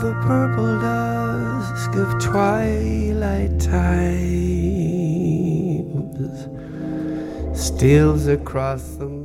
the purple dusk of twilight times steals across the